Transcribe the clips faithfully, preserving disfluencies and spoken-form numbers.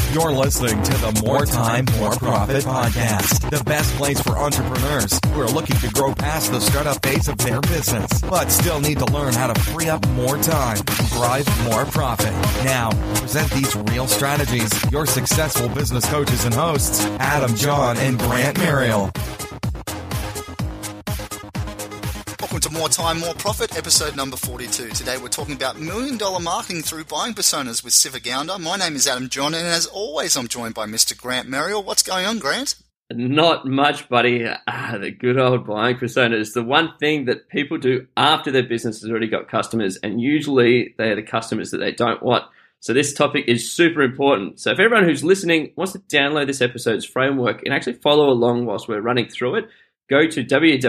You're listening to the More Time, More Profit podcast, the best place for entrepreneurs who are looking to grow past the startup phase of their business, but still need to learn how to free up more time to drive more profit. Now, present these real strategies, your successful business coaches and hosts, Adam John and Grant Muriel. Welcome to More Time, More Profit, episode number forty-two. Today we're talking about million dollar marketing through buying personas with Siva Gounder. My name is Adam John, and as always, I'm joined by Mister Grant Muriel. What's going on, Grant? Not much, buddy. Ah, the good old buying personas. The one thing that people do after their business has already got customers, and usually they are the customers that they don't want. So this topic is super important. So if everyone who's listening wants to download this episode's framework and actually follow along whilst we're running through it, go to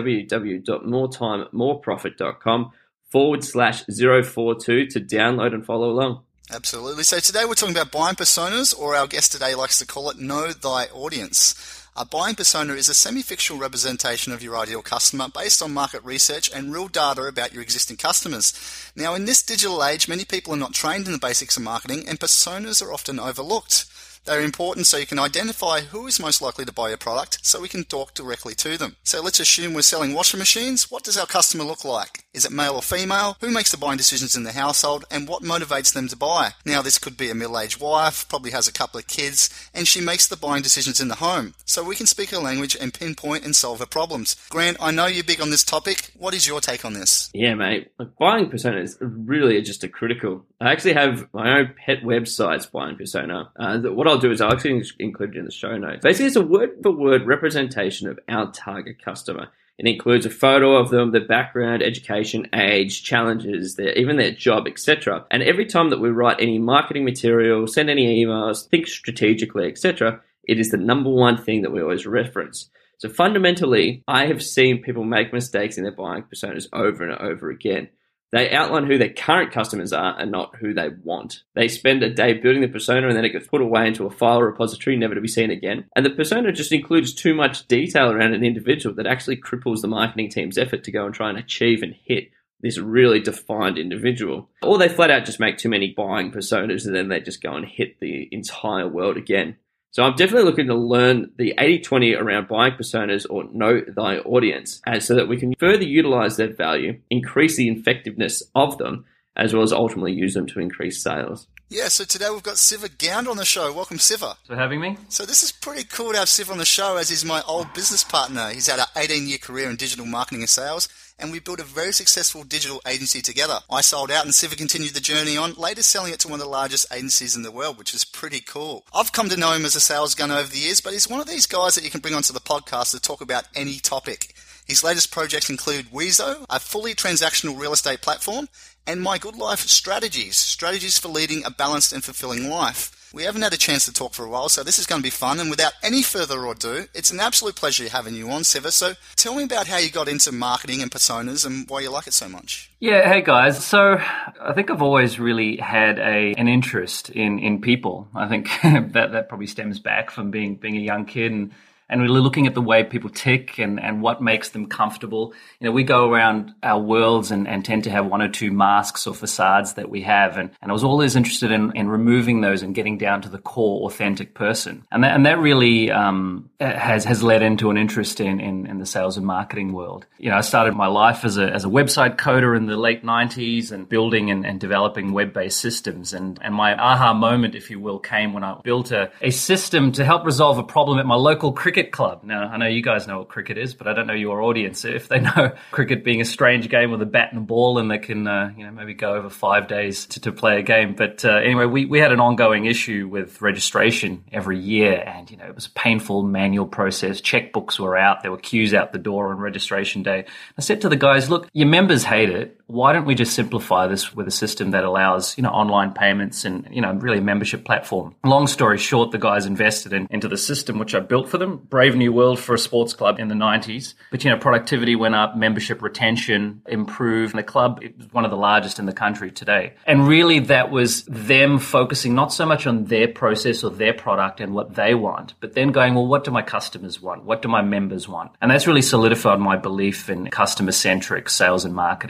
www.moretimemorprofit.com forward slash 042 to download and follow along. Absolutely. So today we're talking about buying personas, or our guest today likes to call it Know Thy Audience. A buying persona is a semi-fictional representation of your ideal customer based on market research and real data about your existing customers. Now, in this digital age, many people are not trained in the basics of marketing, and personas are often overlooked. They're important so you can identify who is most likely to buy your product so we can talk directly to them. So let's assume we're selling washing machines. What does our customer look like? Is it male or female? Who makes the buying decisions in the household, and what motivates them to buy? Now, this could be a middle-aged wife, probably has a couple of kids, and she makes the buying decisions in the home. So we can speak her language and pinpoint and solve her problems. Grant, I know you're big on this topic. What is your take on this? Yeah, mate. Buying personas really just a critical. I actually have my own pet website's buying persona. Uh, what I'll do is I'll actually include it in the show notes. Basically, it's a word-for-word representation of our target customer. It includes a photo of them, their background, education, age, challenges, their, even their job, et cetera. And every time that we write any marketing material, send any emails, think strategically, et cetera, it is the number one thing that we always reference. So fundamentally, I have seen people make mistakes in their buying personas over and over again. They outline who their current customers are and not who they want. They spend a day building the persona and then it gets put away into a file repository, never to be seen again. And the persona just includes too much detail around an individual that actually cripples the marketing team's effort to go and try and achieve and hit this really defined individual. Or they flat out just make too many buying personas and then they just go and hit the entire world again. So I'm definitely looking to learn the eighty twenty around buying personas, or know thy audience, as so that we can further utilize their value, increase the effectiveness of them, as well as ultimately use them to increase sales. Yeah, so today we've got Siva Gounder on the show. Welcome, Siva. Thanks for having me. So this is pretty cool to have Siva on the show, as he's my old business partner. He's had an eighteen-year career in digital marketing and sales, and we built a very successful digital agency together. I sold out and Siva continued the journey on, later selling it to one of the largest agencies in the world, which is pretty cool. I've come to know him as a sales gun over the years, but he's one of these guys that you can bring onto the podcast to talk about any topic. His latest projects include Weezo, a fully transactional real estate platform, and My Good Life Strategies, strategies for leading a balanced and fulfilling life. We haven't had a chance to talk for a while, so this is going to be fun. And without any further ado, it's an absolute pleasure having you on, Siva. So tell me about how you got into marketing and personas and why you like it so much. Yeah, hey guys. So I think I've always really had a an interest in in people. I think that that probably stems back from being being a young kid and and really looking at the way people tick and, and what makes them comfortable. You know, we go around our worlds and, and tend to have one or two masks or facades that we have. And, and I was always interested in, in removing those and getting down to the core authentic person. And that, and that really um, has has led into an interest in, in, in the sales and marketing world. You know, I started my life as a as a website coder in the late nineties and building and, and developing web-based systems. And, and my aha moment, if you will, came when I built a, a system to help resolve a problem at my local cricket club. Now, I know you guys know what cricket is, but I don't know your audience. If they know cricket being a strange game with a bat and a ball, and they can, uh, you know, maybe go over five days to, to play a game. But uh, anyway, we, we had an ongoing issue with registration every year, and you know, it was a painful manual process. Checkbooks were out, there were queues out the door on registration day. I said to the guys, "Look, your members hate it. Why don't we just simplify this with a system that allows, you know, online payments and, you know, really a membership platform?" Long story short, the guys invested in, into the system, which I built for them. Brave new world for a sports club in the nineties. But, you know, productivity went up, membership retention improved. And the club it was one of the largest in the country today. And really that was them focusing not so much on their process or their product and what they want, but then going, well, what do my customers want? What do my members want? And that's really solidified my belief in customer-centric sales and marketing. You know,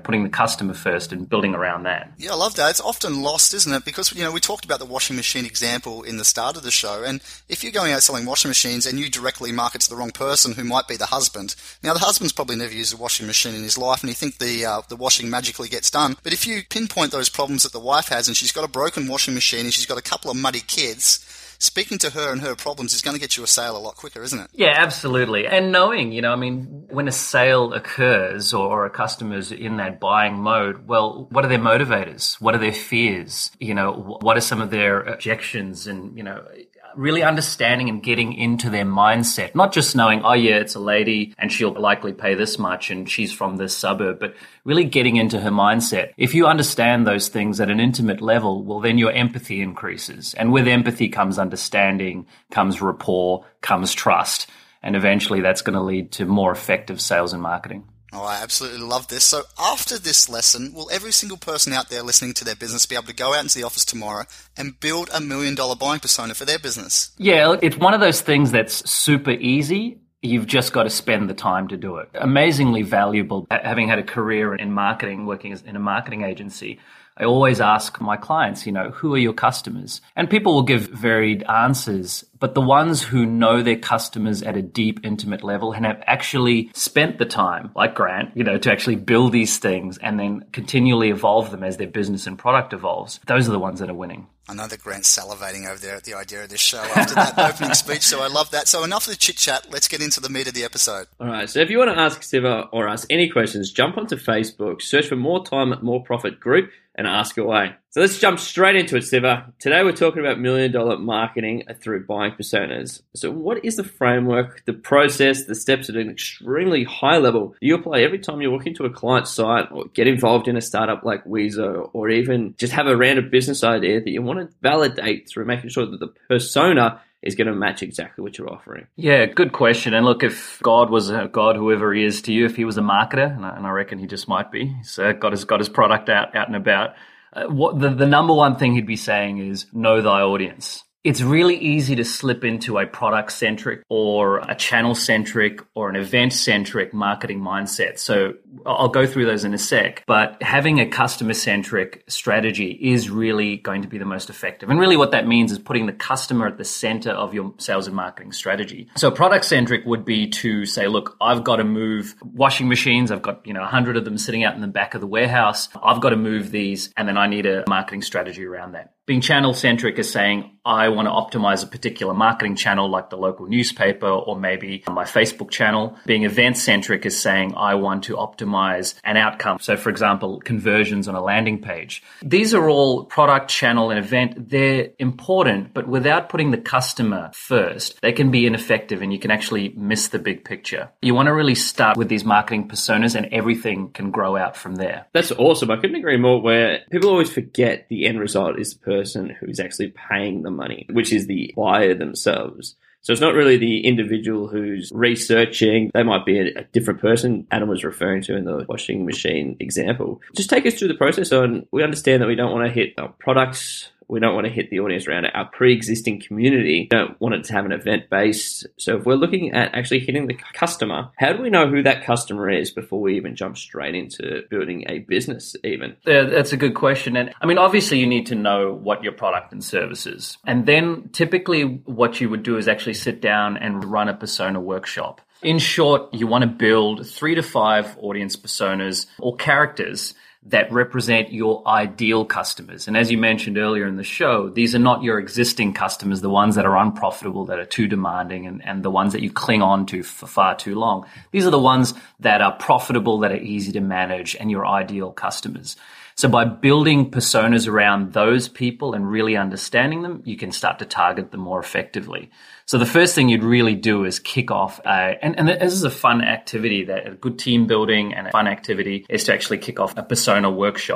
putting the customer first and building around that. Yeah, I love that. It's often lost, isn't it? Because, you know, we talked about the washing machine example in the start of the show, and if you're going out selling washing machines and you directly market to the wrong person who might be the husband, now the husband's probably never used a washing machine in his life and you think the uh, the washing magically gets done. But if you pinpoint those problems that the wife has and she's got a broken washing machine and she's got a couple of muddy kids, speaking to her and her problems is going to get you a sale a lot quicker, isn't it? Yeah, absolutely. And knowing, you know, I mean, when a sale occurs or a customer's in that buying mode, well, what are their motivators? What are their fears? You know, what are some of their objections? And, you know, really understanding and getting into their mindset, not just knowing, oh yeah, it's a lady and she'll likely pay this much and she's from this suburb, but really getting into her mindset. If you understand those things at an intimate level, well, then your empathy increases. And with empathy comes understanding, comes rapport, comes trust. And eventually that's going to lead to more effective sales and marketing. Oh, I absolutely love this. So after this lesson, will every single person out there listening to their business be able to go out into the office tomorrow and build a million dollar buying persona for their business? Yeah, it's one of those things that's super easy. You've just got to spend the time to do it. Amazingly valuable. Having had a career in marketing, working in a marketing agency, I always ask my clients, you know, who are your customers? And people will give varied answers, but the ones who know their customers at a deep, intimate level and have actually spent the time, like Grant, you know, to actually build these things and then continually evolve them as their business and product evolves, those are the ones that are winning. I know that Grant's salivating over there at the idea of this show after that opening speech, so I love that. So enough of the chit-chat. Let's get into the meat of the episode. All right, so if you want to ask Siva or us any questions, jump onto Facebook, search for More Time, More Profit Group, and ask away. So let's jump straight into it, Siva. Today we're talking about million dollar marketing through buying personas. So what is the framework, the process, the steps at an extremely high level you apply every time you walk into a client site or get involved in a startup like Weezo, or even just have a random business idea that you want to validate through making sure that the persona is going to match exactly what you're offering? Yeah, good question. And look, if God was a God, whoever he is to you, if he was a marketer, and I, and I reckon he just might be, so God has got his product out, out and about, uh, what the, the number one thing he'd be saying is know thy audience. It's really easy to slip into a product-centric or a channel-centric or an event-centric marketing mindset. So I'll go through those in a sec. But having a customer-centric strategy is really going to be the most effective. And really what that means is putting the customer at the center of your sales and marketing strategy. So product-centric would be to say, look, I've got to move washing machines. I've got, you know, a hundred of them sitting out in the back of the warehouse. I've got to move these, and then I need a marketing strategy around that. Being channel-centric is saying, I want to optimize a particular marketing channel like the local newspaper or maybe my Facebook channel. Being event-centric is saying, I want to optimize an outcome. So, for example, conversions on a landing page. These are all product, channel, and event. They're important, but without putting the customer first, they can be ineffective and you can actually miss the big picture. You want to really start with these marketing personas and everything can grow out from there. That's awesome. I couldn't agree more, where people always forget the end result is the person person who's actually paying the money, which is the buyer themselves. So it's not really the individual who's researching. They might be a, a different person Adam was referring to in the washing machine example. Just take us through the process on, we understand that we don't want to hit our products. We don't want to hit the audience around our pre-existing community. We don't want it to have an event base. So if we're looking at actually hitting the customer, how do we know who that customer is before we even jump straight into building a business even? Yeah, that's a good question. And I mean, obviously you need to know what your product and service is. And then typically what you would do is actually sit down and run a persona workshop. In short, you want to build three to five audience personas or characters that represent your ideal customers. And as you mentioned earlier in the show, these are not your existing customers, the ones that are unprofitable, that are too demanding, and, and the ones that you cling on to for far too long. These are the ones that are profitable, that are easy to manage, and your ideal customers. So by building personas around those people and really understanding them, you can start to target them more effectively. So the first thing you'd really do is kick off a, and, and this is a fun activity, that a good team building and a fun activity is to actually kick off a persona workshop.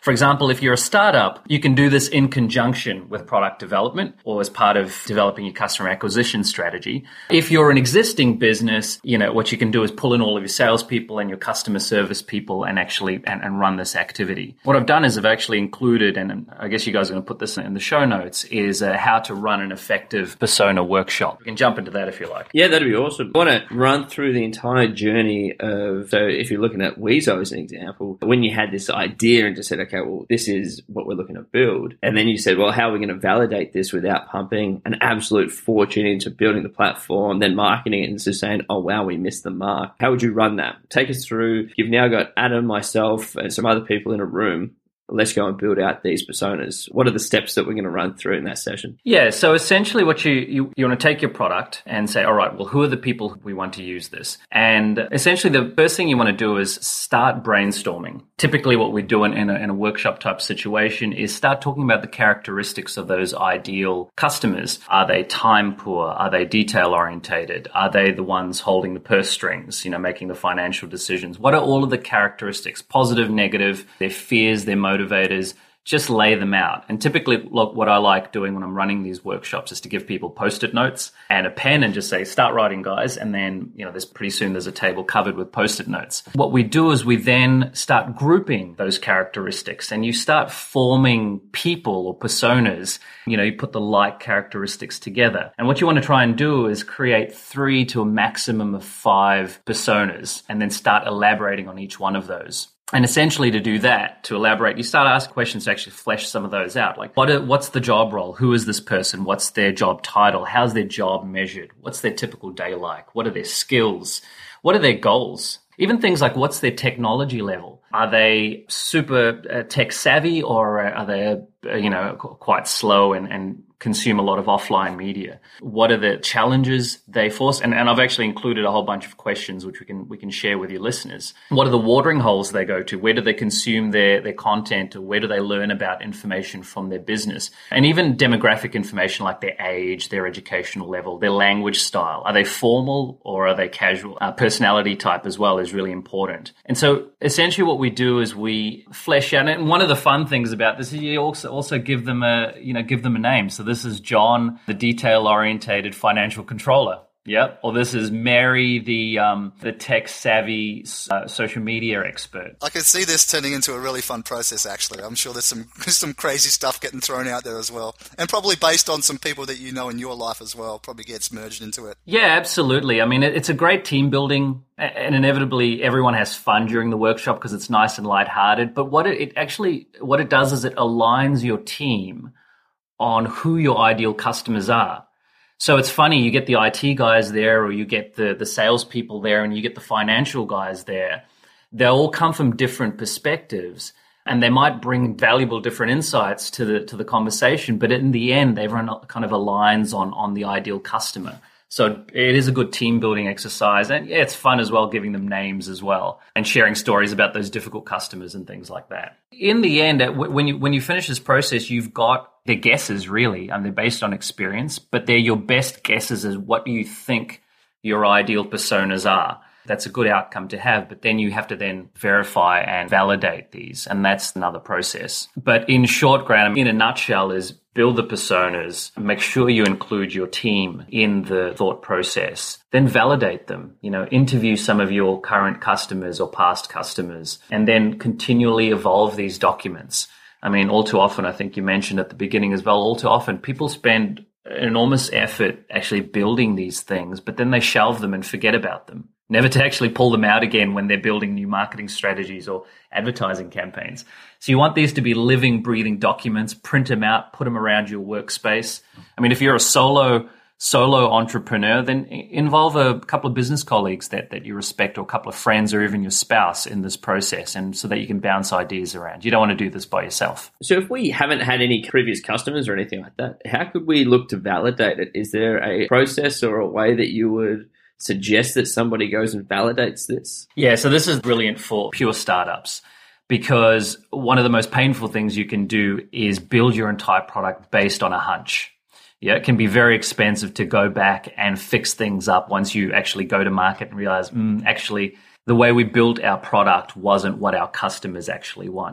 For example, if you're a startup, you can do this in conjunction with product development or as part of developing your customer acquisition strategy. If you're an existing business, you know, what you can do is pull in all of your salespeople and your customer service people and actually and, and run this activity. What I've done is I've actually included, and I guess you guys are going to put this in the show notes, is uh, how to run an effective persona workshop. You can jump into that if you like. Yeah, that'd be awesome. I want to run through the entire journey of, so if you're looking at Wheezo as an example, when you had this idea and just said, okay, well, this is what we're looking to build. And then you said, well, how are we going to validate this without pumping an absolute fortune into building the platform, then marketing it and just saying, oh, wow, we missed the mark. How would you run that? Take us through. You've now got Adam, myself, and some other people in a room. Let's go and build out these personas. What are the steps that we're going to run through in that session? Yeah, so essentially what you, you, you want to take your product and say, all right, well, who are the people we want to use this? And essentially the first thing you want to do is start brainstorming. Typically what we do in, in, a, in a workshop type situation is start talking about the characteristics of those ideal customers. Are they time poor? Are they detail orientated? Are they the ones holding the purse strings, you know, making the financial decisions? What are all of the characteristics, positive, negative, their fears, their motivations? Motivators, just lay them out. And typically, look, what I like doing when I'm running these workshops is to give people post-it notes and a pen and just say, start writing, guys. And then, you know, there's pretty soon there's a table covered with post-it notes. What we do is we then start grouping those characteristics and you start forming people or personas. You know, you put the like characteristics together. And what you want to try and do is create three to a maximum of five personas and then start elaborating on each one of those. And essentially to do that, to elaborate, you start asking questions to actually flesh some of those out. Like, what are, what's the job role? Who is this person? What's their job title? How's their job measured? What's their typical day like? What are their skills? What are their goals? Even things like, what's their technology level? Are they super uh, tech savvy, or are they, uh, you know, quite slow and, and consume a lot of offline media? What are the challenges they force? And, and I've actually included a whole bunch of questions which we can we can share with your listeners. What are the watering holes they go to? Where do they consume their, their content, or where do they learn about information from their business? And even demographic information like their age, their educational level, their language style. Are they formal or are they casual? Uh, personality type as well is really important. And so essentially what we do is we flesh out, and one of the fun things about this is you also also give them a you know give them a name. So this is John, the detail-orientated financial controller. Yep. Or this is Mary, the um, the tech-savvy uh, social media expert. I can see this turning into a really fun process, actually. I'm sure there's some some crazy stuff getting thrown out there as well. And probably based on some people that you know in your life as well, probably gets merged into it. Yeah, absolutely. I mean, it, it's a great team building, and inevitably everyone has fun during the workshop because it's nice and lighthearted. But what it, it actually, what it does is it aligns your team on who your ideal customers are. So it's funny, you get the I T guys there, or you get the, the salespeople there, and you get the financial guys there. They all come from different perspectives, and they might bring valuable different insights to the to the conversation. But in the end, everyone kind of aligns on on the ideal customer. So it is a good team building exercise, and yeah, it's fun as well, giving them names as well and sharing stories about those difficult customers and things like that. In the end, when you when you finish this process, you've got their guesses really, and they're based on experience, but they're your best guesses as what do you think your ideal personas are. That's a good outcome to have, but then you have to then verify and validate these, and that's another process. But in short, Graham, in a nutshell, is build the personas, make sure you include your team in the thought process, then validate them, you know, interview some of your current customers or past customers, and then continually evolve these documents. I mean, all too often, I think you mentioned at the beginning as well, all too often people spend enormous effort actually building these things, but then they shelve them and forget about them, never to actually pull them out again when they're building new marketing strategies or advertising campaigns. So you want these to be living, breathing documents, print them out, put them around your workspace. I mean, if you're a solo solo entrepreneur, then involve a couple of business colleagues that, that you respect, or a couple of friends, or even your spouse in this process, and so that you can bounce ideas around. You don't want to do this by yourself. So if we haven't had any previous customers or anything like that, how could we look to validate it? Is there a process or a way that you would suggest that somebody goes and validates this? Yeah, so this is brilliant for pure startups, because one of the most painful things you can do is build your entire product based on a hunch. Yeah, it can be very expensive to go back and fix things up once you actually go to market and realize, mm, actually, the way we built our product wasn't what our customers actually want.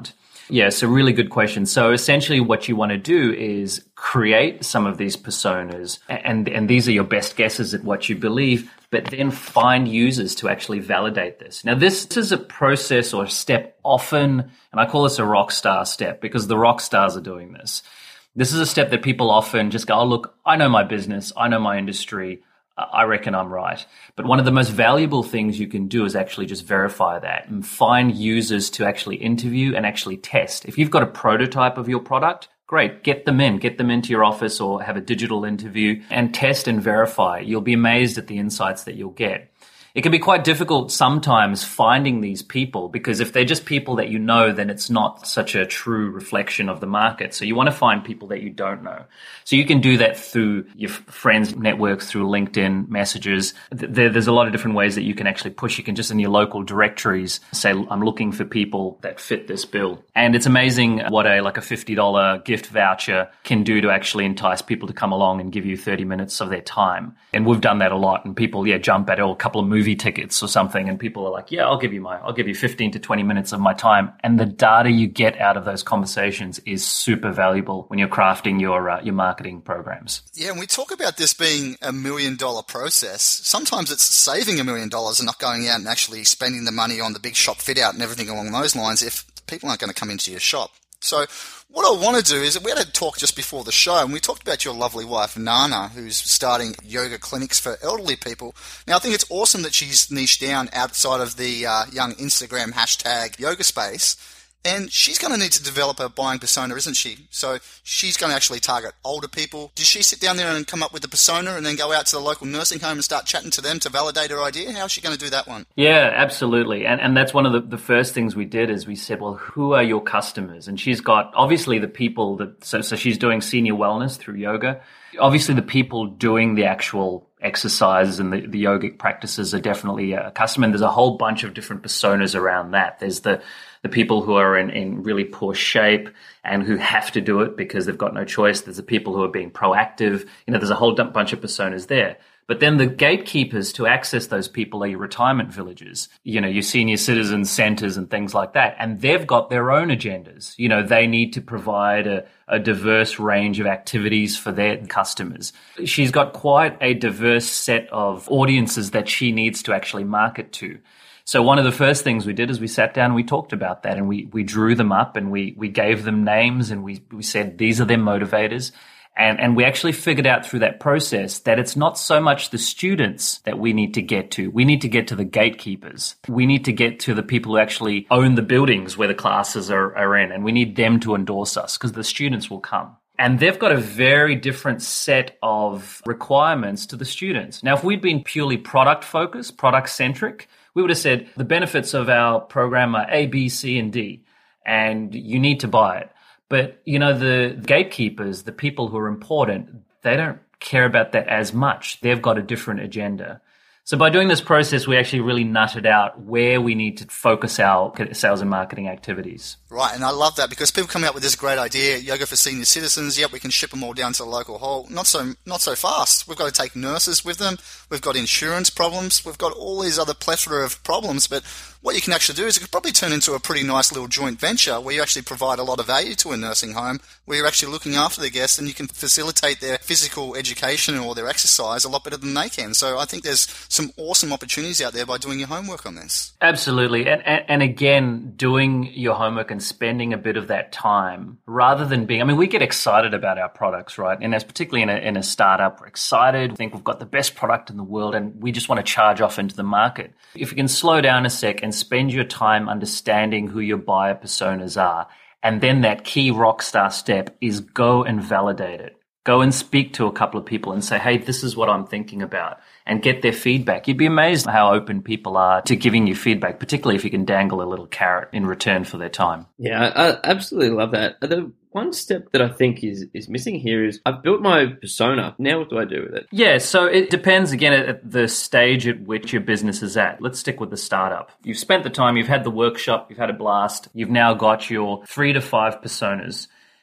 Yeah, so really good question. So essentially what you want to do is create some of these personas, and, and these are your best guesses at what you believe, but then find users to actually validate this. Now, this is a process or a step often, and I call this a rock star step because the rock stars are doing this. This is a step that people often just go, oh, look, I know my business, I know my industry, I reckon I'm right. But one of the most valuable things you can do is actually just verify that and find users to actually interview and actually test. If you've got a prototype of your product, great, get them in, get them into your office or have a digital interview and test and verify. You'll be amazed at the insights that you'll get. It can be quite difficult sometimes finding these people because if they're just people that you know, then it's not such a true reflection of the market. So you want to find people that you don't know. So you can do that through your friends' networks, through LinkedIn messages. There, there's a lot of different ways that you can actually push. You can just in your local directories say, I'm looking for people that fit this bill. And it's amazing what a like a fifty dollars gift voucher can do to actually entice people to come along and give you thirty minutes of their time. And we've done that a lot. And people, yeah, jump at it, or a couple of movie tickets or something, and people are like, yeah, I'll give you my, I'll give you fifteen to twenty minutes of my time. And the data you get out of those conversations is super valuable when you're crafting your uh, your marketing programs. Yeah, and we talk about this being a million dollar process. Sometimes it's saving a million dollars and not going out and actually spending the money on the big shop fit out and everything along those lines if people aren't going to come into your shop. So what I want to do is, we had a talk just before the show, and we talked about your lovely wife, Nana, who's starting yoga clinics for elderly people. Now, I think it's awesome that she's niched down outside of the uh, young Instagram hashtag yoga space. And she's going to need to develop a buying persona, isn't she? So she's going to actually target older people. Did she sit down there and come up with the persona and then go out to the local nursing home and start chatting to them to validate her idea? How is she going to do that one? Yeah, absolutely. And and that's one of the, the first things we did is we said, well, who are your customers? And she's got obviously the people that, so, so she's doing senior wellness through yoga. Obviously the people doing the actual exercises and the, the yogic practices are definitely a customer. And there's a whole bunch of different personas around that. There's the the people who are in, in really poor shape and who have to do it because they've got no choice. There's the people who are being proactive. You know, there's a whole bunch of personas there. But then the gatekeepers to access those people are your retirement villages, you know, your senior citizen centers and things like that. And they've got their own agendas. You know, they need to provide a, a diverse range of activities for their customers. She's got quite a diverse set of audiences that she needs to actually market to. So one of the first things we did is we sat down and we talked about that, and we we drew them up and we we gave them names, and we we said these are their motivators. And and we actually figured out through that process that it's not so much the students that we need to get to. We need to get to the gatekeepers. We need to get to the people who actually own the buildings where the classes are, are in, and we need them to endorse us because the students will come. And they've got a very different set of requirements to the students. Now, if we'd been purely product focused, product centric, we would have said the benefits of our program are A, B, C, and D, and you need to buy it. But, you know, the gatekeepers, the people who are important, they don't care about that as much. They've got a different agenda. So by doing this process, we actually really nutted out where we need to focus our sales and marketing activities. Right, and I love that because people come out with this great idea, yoga for senior citizens, yep, we can ship them all down to the local hall. Not so not so fast. We've got to take nurses with them. We've got insurance problems. We've got all these other plethora of problems, but what you can actually do is it could probably turn into a pretty nice little joint venture where you actually provide a lot of value to a nursing home, where you're actually looking after the guests and you can facilitate their physical education or their exercise a lot better than they can. So I think there's some awesome opportunities out there by doing your homework on this. Absolutely. And, and, and again, doing your homework and spending a bit of that time rather than being, I mean, we get excited about our products, right? And as particularly in a, in a startup, we're excited. We think we've got the best product in the world and we just want to charge off into the market. If you can slow down a sec and spend your time understanding who your buyer personas are, and then that key rock star step is go and validate it. Go and speak to a couple of people and say, hey, this is what I'm thinking about, and get their feedback. You'd be amazed how open people are to giving you feedback, particularly if you can dangle a little carrot in return for their time. Yeah, I absolutely love that. The one step that I think is, is missing here is I've built my persona. Now what do I do with it? Yeah, so it depends, again, at the stage at which your business is at. Let's stick with the startup. You've spent the time, you've had the workshop, you've had a blast, you've now got your three to five personas.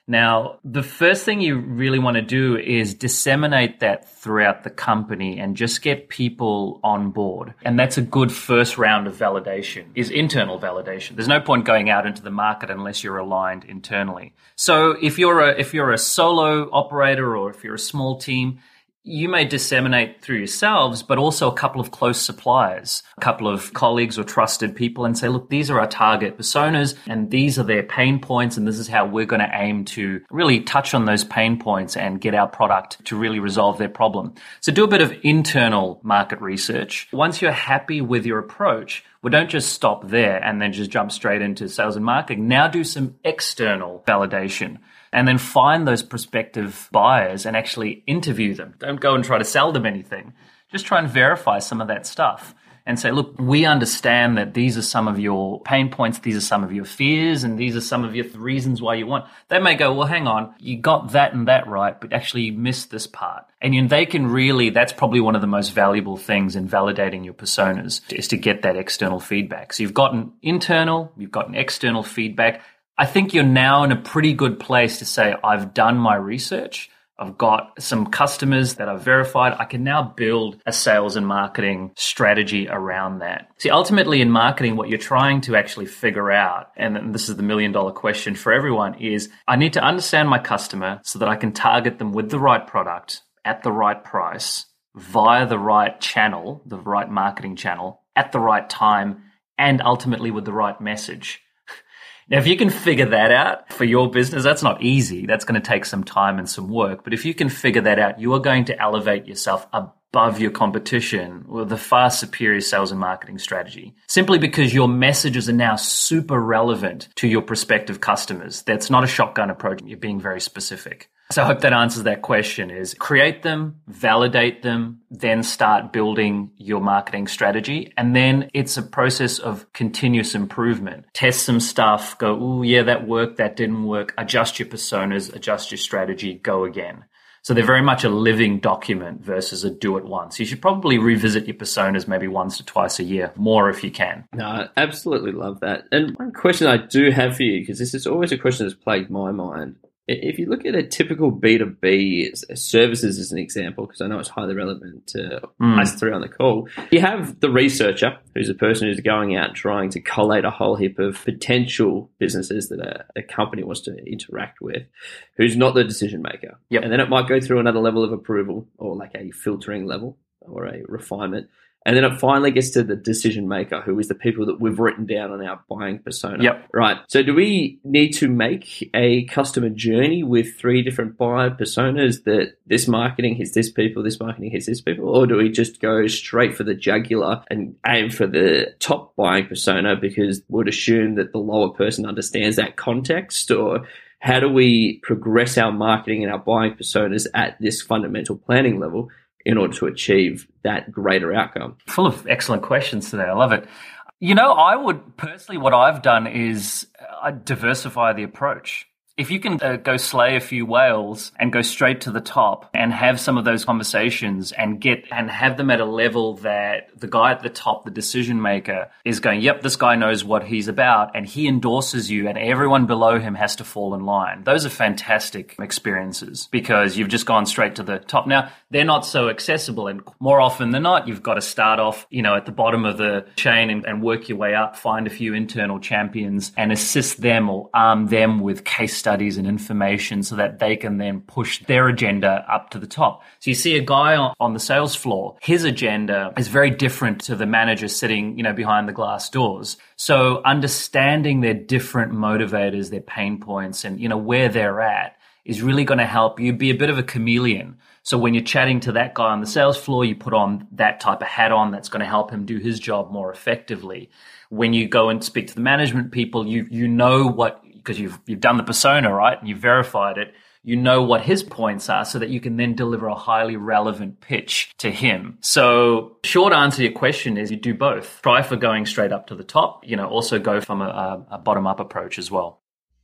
Now, the first thing you really want to do is disseminate that throughout the company and just get people on board. And that's a good first round of validation, is internal validation. There's no point going out into the market unless you're aligned internally. So if you're a, if you're a solo operator or if you're a small team, you may disseminate through yourselves, but also a couple of close suppliers, a couple of colleagues or trusted people, and say, look, these are our target personas and these are their pain points. And this is how we're going to aim to really touch on those pain points and get our product to really resolve their problem. So do a bit of internal market research. Once you're happy with your approach, well, don't just stop there and then just jump straight into sales and marketing. Now do some external validation. And then find those prospective buyers and actually interview them. Don't go and try to sell them anything. Just try and verify some of that stuff and say, look, we understand that these are some of your pain points, these are some of your fears, and these are some of your reasons why you want. They may go, well, hang on, you got that and that right, but actually you missed this part. And you know, they can really, that's probably one of the most valuable things in validating your personas, is to get that external feedback. So you've gotten internal, you've gotten external feedback. I think you're now in a pretty good place to say, I've done my research. I've got some customers that I've verified. I can now build a sales and marketing strategy around that. See, ultimately in marketing, what you're trying to actually figure out, and this is the million dollar question for everyone, is I need to understand my customer so that I can target them with the right product at the right price via the right channel, the right marketing channel at the right time, and ultimately with the right message. Now, if you can figure that out for your business, that's not easy. That's going to take some time and some work. But if you can figure that out, you are going to elevate yourself above your competition with a far superior sales and marketing strategy, simply because your messages are now super relevant to your prospective customers. That's not a shotgun approach. You're being very specific. So I hope that answers that question, is create them, validate them, then start building your marketing strategy. And then it's a process of continuous improvement. Test some stuff, go, ooh, yeah, that worked, that didn't work. Adjust your personas, adjust your strategy, go again. So they're very much a living document versus a do it once. You should probably revisit your personas maybe once to twice a year, more if you can. No, I absolutely love that. And one question I do have for you, because this is always a question that's plagued my mind. If you look at a typical B two B services as an example, because I know it's highly relevant to mm. us three on the call, you have the researcher, who's a person who's going out trying to collate a whole heap of potential businesses that a, a company wants to interact with, who's not the decision maker. Yep. And then it might go through another level of approval, or like a filtering level or a refinement. And then it finally gets to the decision maker, who is the people that we've written down on our buying persona. Yep. Right. So do we need to make a customer journey with three different buyer personas, that this marketing hits this people, this marketing hits this people? Or do we just go straight for the jugular and aim for the top buying persona, because we'd assume that the lower person understands that context? Or how do we progress our marketing and our buying personas at this fundamental planning level in order to achieve that greater outcome? Full of excellent questions today. I love it. You know, I would personally, what I've done is I diversify the approach. If you can uh, go slay a few whales and go straight to the top and have some of those conversations and get and have them at a level that the guy at the top, the decision maker, is going, yep, this guy knows what he's about, and he endorses you, and everyone below him has to fall in line. Those are fantastic experiences, because you've just gone straight to the top. Now, they're not so accessible, and more often than not, you've got to start off, you know, at the bottom of the chain and, and work your way up, find a few internal champions and assist them or arm them with case studies and information so that they can then push their agenda up to the top. So you see a guy on, on the sales floor, his agenda is very different to the manager sitting, you know, behind the glass doors. So understanding their different motivators, their pain points, and, you know, where they're at is really going to help you be a bit of a chameleon. So when you're chatting to that guy on the sales floor, you put on that type of hat on that's going to help him do his job more effectively. When you go and speak to the management people, you you know what, because you've you've done the persona, right? And you've verified it. You know what his points are, so that you can then deliver a highly relevant pitch to him. So short answer to your question is you do both. Try for going straight up to the top, you know, also go from a, a bottom-up approach as well.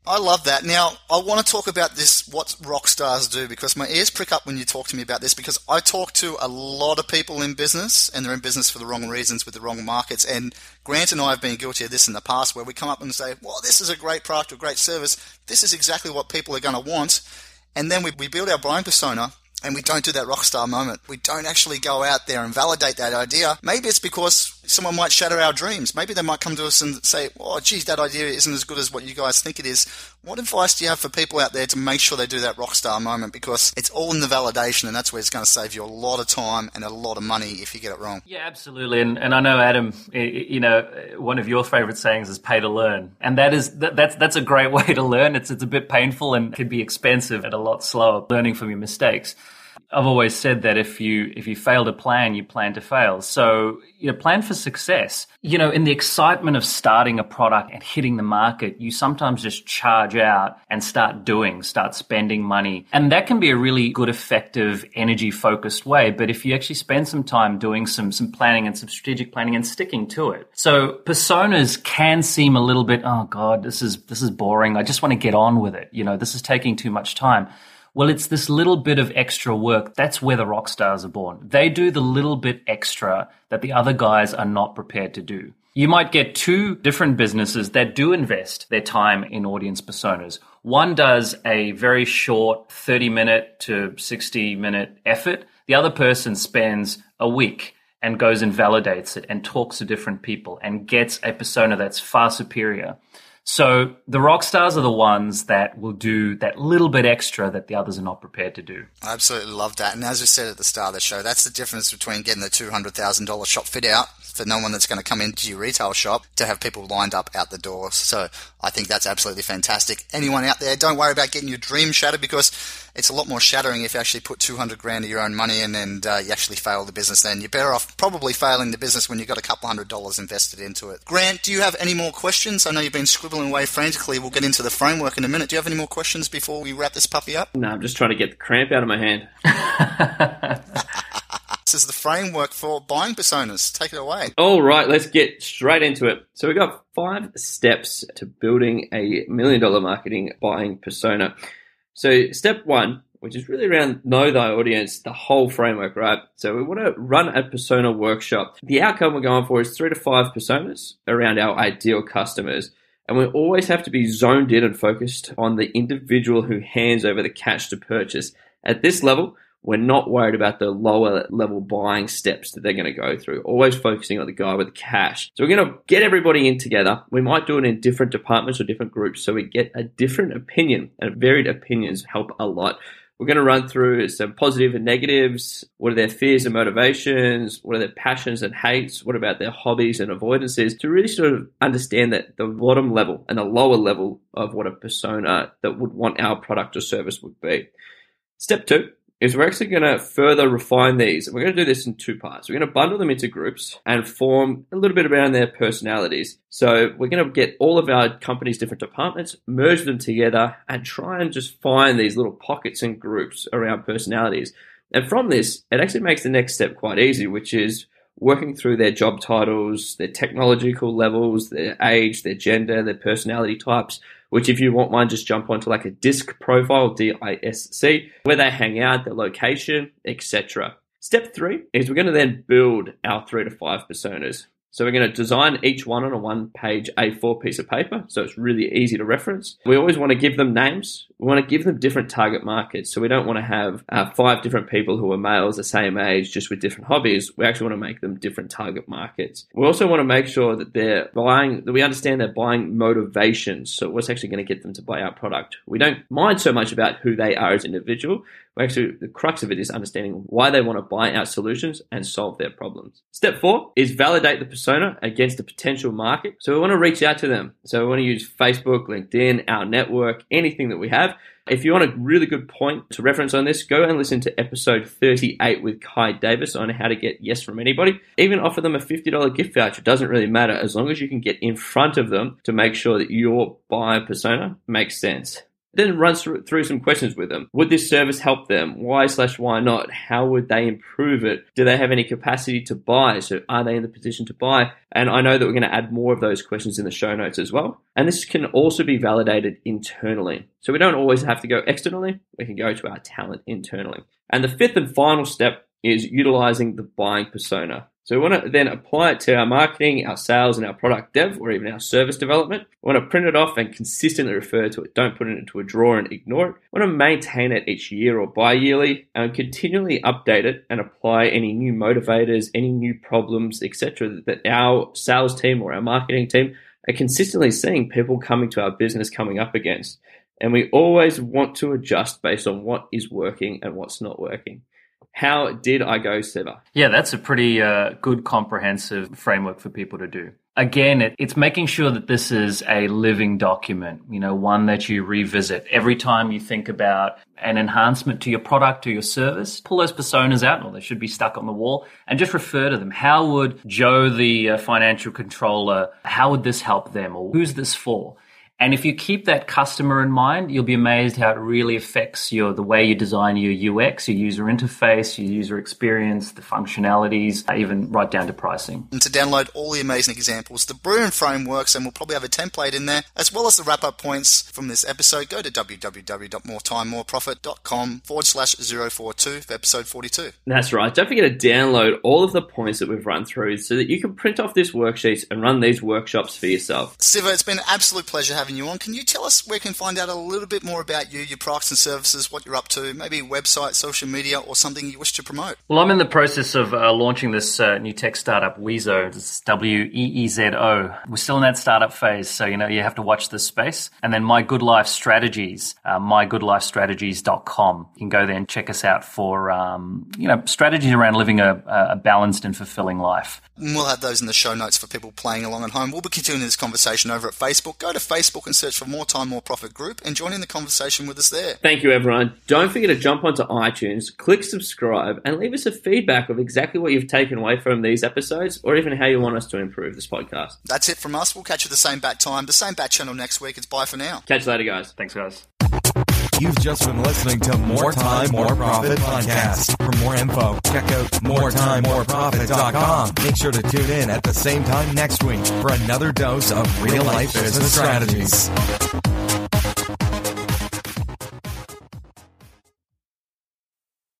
I love that. Now, I want to talk about this, what rock stars do, because my ears prick up when you talk to me about this, because I talk to a lot of people in business, and they're in business for the wrong reasons with the wrong markets. And Grant and I have been guilty of this in the past, where we come up and say, well, this is a great product or great service. This is exactly what people are going to want. And then we, we build our buying persona, and we don't do that rock star moment. We don't actually go out there and validate that idea. Maybe it's because someone might shatter our dreams. Maybe they might come to us and say, oh, geez, that idea isn't as good as what you guys think it is. What advice do you have for people out there to make sure they do that rock star moment? Because it's all in the validation, and that's where it's going to save you a lot of time and a lot of money if you get it wrong. Yeah, absolutely. And and I know, Adam, you know, one of your favorite sayings is pay to learn. And that is that, that's that's a great way to learn. It's it's a bit painful and can be expensive and a lot slower, learning from your mistakes. I've always said that if you if you fail to plan, you plan to fail. So, you know, plan for success. You know, in the excitement of starting a product and hitting the market, you sometimes just charge out and start doing, start spending money. And that can be a really good, effective, energy-focused way. But if you actually spend some time doing some some planning and some strategic planning and sticking to it. So personas can seem a little bit, oh God, this is this is boring. I just want to get on with it. You know, this is taking too much time. Well, it's this little bit of extra work. That's where the rock stars are born. They do the little bit extra that the other guys are not prepared to do. You might get two different businesses that do invest their time in audience personas. One does a very short thirty minute to sixty minute effort. The other person spends a week and goes and validates it and talks to different people and gets a persona that's far superior. So the rock stars are the ones that will do that little bit extra that the others are not prepared to do. I absolutely love that. And as we said at the start of the show, that's the difference between getting the two hundred thousand dollars shop fit out for no one that's going to come into your retail shop to have people lined up out the door. So I think that's absolutely fantastic. Anyone out there, don't worry about getting your dream shattered, because it's a lot more shattering if you actually put two hundred grand of your own money in and uh, you actually fail the business. Then you're better off probably failing the business when you've got a couple hundred dollars invested into it. Grant, do you have any more questions? I know you've been scribbling away frantically. We'll get into the framework in a minute. Do you have any more questions before we wrap this puppy up? No, I'm just trying to get the cramp out of my hand. This is the framework for buying personas. Take it away. All right, let's get straight into it. So we've got five steps to building a million dollar marketing buying persona. So step one, which is really around know thy audience, the whole framework, right? So we want to run a persona workshop. The outcome we're going for is three to five personas around our ideal customers. And we always have to be zoned in and focused on the individual who hands over the cash to purchase. At this level, we're not worried about the lower level buying steps that they're going to go through, always focusing on the guy with the cash. So we're going to get everybody in together. We might do it in different departments or different groups so we get a different opinion, and varied opinions help a lot. We're going to run through some positive and negatives. What are their fears and motivations? What are their passions and hates? What about their hobbies and avoidances? To really sort of understand that the bottom level and the lower level of what a persona that would want our product or service would be. Step two is we're actually going to further refine these. We're going to do this in two parts. We're going to bundle them into groups and form a little bit around their personalities. So we're going to get all of our company's different departments, merge them together, and try and just find these little pockets and groups around personalities. And from this, it actually makes the next step quite easy, which is working through their job titles, their technological levels, their age, their gender, their personality types, which if you want one, just jump onto like a DISC profile, D I S C, where they hang out, their location, et cetera. Step three is we're going to then build our three to five personas. So we're going to design each one on a one-page A four piece of paper, so it's really easy to reference. We always want to give them names. We want to give them different target markets. So we don't want to have uh, five different people who are males the same age, just with different hobbies. We actually want to make them different target markets. We also want to make sure that they're buying, that we understand their buying motivations. So what's actually going to get them to buy our product. We don't mind so much about who they are as an individual. We actually, the crux of it is understanding why they want to buy our solutions and solve their problems. Step four is validate the persona against the potential market. So we want to reach out to them. So we want to use Facebook, LinkedIn, our network, anything that we have. If you want a really good point to reference on this, go and listen to episode thirty-eight with Kai Davis on how to get yes from anybody. Even offer them a fifty dollars gift voucher. It doesn't really matter as long as you can get in front of them to make sure that your buyer persona makes sense. Then run through some questions with them. Would this service help them? Why slash why not? How would they improve it? Do they have any capacity to buy? So are they in the position to buy? And I know that we're going to add more of those questions in the show notes as well. And this can also be validated internally. So we don't always have to go externally. We can go to our talent internally. And the fifth and final step is utilizing the buying persona. So we want to then apply it to our marketing, our sales, and our product dev, or even our service development. We want to print it off and consistently refer to it. Don't put it into a drawer and ignore it. We want to maintain it each year or bi-yearly and continually update it and apply any new motivators, any new problems, et cetera that our sales team or our marketing team are consistently seeing people coming to our business coming up against. And we always want to adjust based on what is working and what's not working. How did I go, Seva? Yeah, that's a pretty uh, good comprehensive framework for people to do. Again, it, it's making sure that this is a living document, you know, one that you revisit every time you think about an enhancement to your product or your service. Pull those personas out, or they should be stuck on the wall, and just refer to them. How would Joe, the uh, financial controller, how would this help them, or who's this for? And if you keep that customer in mind, you'll be amazed how it really affects your the way you design your U X, your user interface, your user experience, the functionalities, even right down to pricing. And to download all the amazing examples, the Brilliant frameworks, and we'll probably have a template in there, as well as the wrap-up points from this episode, go to www.moretimemore.profit.com forward slash 042 for episode forty-two. That's right. Don't forget to download all of the points that we've run through so that you can print off this worksheet and run these workshops for yourself. Siva, it's been an absolute pleasure having you on. Can you tell us where we can find out a little bit more about you, your products and services, what you're up to, maybe website, social media, or something you wish to promote? Well, I'm in the process of uh, launching this uh, new tech startup, Weezo. It's W E E Z O. We're still in that startup phase, so you know you have to watch this space. And then My Good Life Strategies, uh, my good life strategies dot com. You can go there and check us out for um, you know strategies around living a, a balanced and fulfilling life. And we'll have those in the show notes for people playing along at home. We'll be continuing this conversation over at Facebook. Go to Facebook and search for More Time, More Profit Group and join in the conversation with us there. Thank you, everyone. Don't forget to jump onto iTunes, click subscribe, and leave us a feedback of exactly what you've taken away from these episodes, or even how you want us to improve this podcast. That's it from us. We'll catch you the same bat time, the same bat channel next week. It's bye for now. Catch you later, guys. Thanks, guys. You've just been listening to More Time, More Profit Podcast. For more info, check out more time more profit dot com. Make sure to tune in at the same time next week for another dose of real-life business strategies.